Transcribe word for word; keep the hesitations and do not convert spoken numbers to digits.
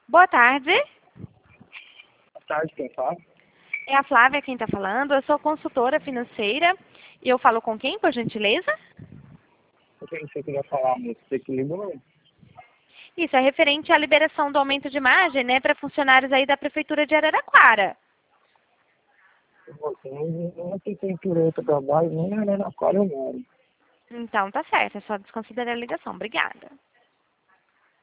Boa tarde. Boa tarde, quem fala? É a Flávia quem está falando. Eu sou consultora financeira. E eu falo com quem, por gentileza? O que você queria falar, moço? Você que ligou? Isso, é referente à liberação do aumento de margem, né, para funcionários aí da Prefeitura de Araraquara. Você não, não tem cultura eu trabalho, nem na Araraquara eu moro. Então, tá certo. É só desconsiderar a ligação. Obrigada.